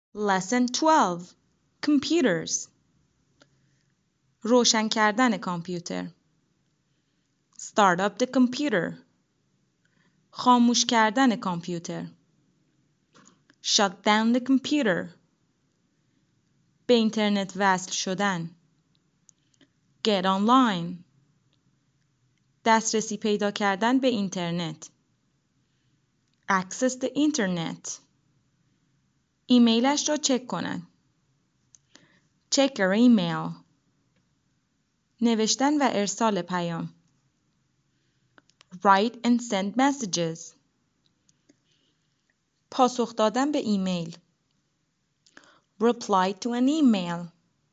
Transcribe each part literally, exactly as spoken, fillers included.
Lesson twelve Computers روشن کردن کامپیوتر Start up the computer خاموش کردن کامپیوتر Shut down the computer به اینترنت وصل شدن Get online دسترسی پیدا کردن به اینترنت Access the internet ایمیلش را چک کنند. Check your email. نوشتن و ارسال پیام. Write and send messages. پاسخ دادن به ایمیل. Reply to an email.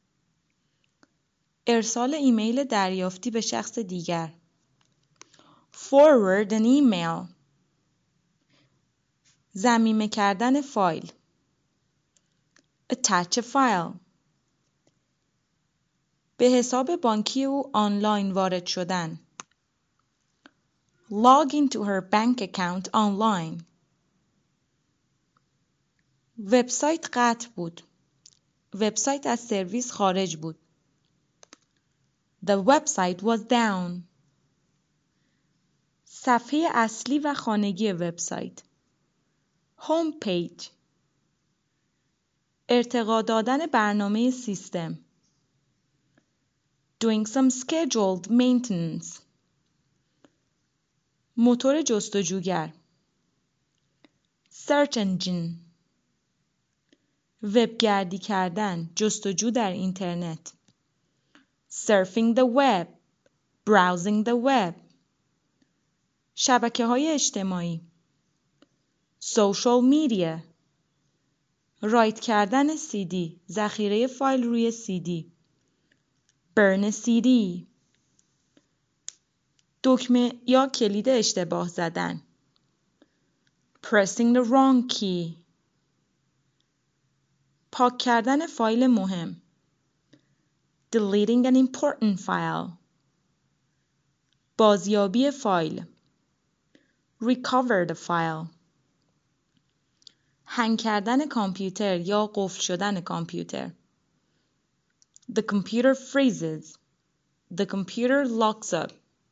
ارسال ایمیل دریافتی به شخص دیگر. Forward an email. ضمیمه کردن فایل. Attach a file. به حساب بانکی او آنلاین وارد شدن. Log into her bank account online. وبسایت قطع بود. وبسایت از سرویس خارج بود. The website was down. صفحه اصلی و خانگی وبسایت. Home page. ارتقا دادن برنامه سیستم. Doing some scheduled maintenance. موتور جستجوگر. Search engine. وبگردی کردن، جستجو در اینترنت. Surfing the web. Browsing the web. شبکه‌های اجتماعی. Social media. رایت کردن سی دی، ذخیره فایل روی سی دی. Burn a سی دی. دکمه یا کلید اشتباه زدن. Pressing the wrong key. پاک کردن فایل مهم. Deleting an important file. بازیابی فایل. Recover the file. هنگ کردن کامپیوتر یا قفل شدن کامپیوتر. The computer freezes. The computer locks up.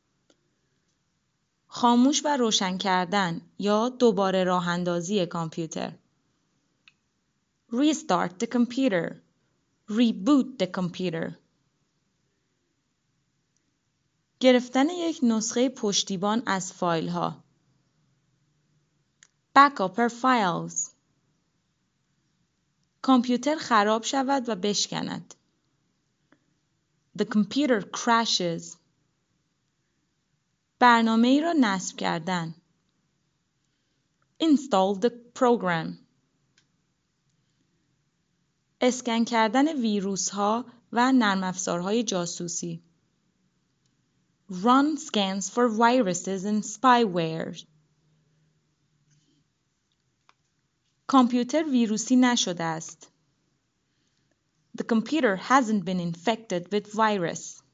خاموش و روشن کردن یا دوباره راه اندازی کامپیوتر. Restart the computer. Reboot the computer. گرفتن یک نسخه پشتیبان از فایل ها. Backup our files. کامپیوتر خراب شود و بشکند. The computer crashes. برنامه ای را نصب کردن. Install the program. اسکن کردن ویروس ها و نرم افزارهای جاسوسی. Run scans for viruses and spyware. کامپیوتر ویروسی نشده است. The computer hasn't been infected with virus.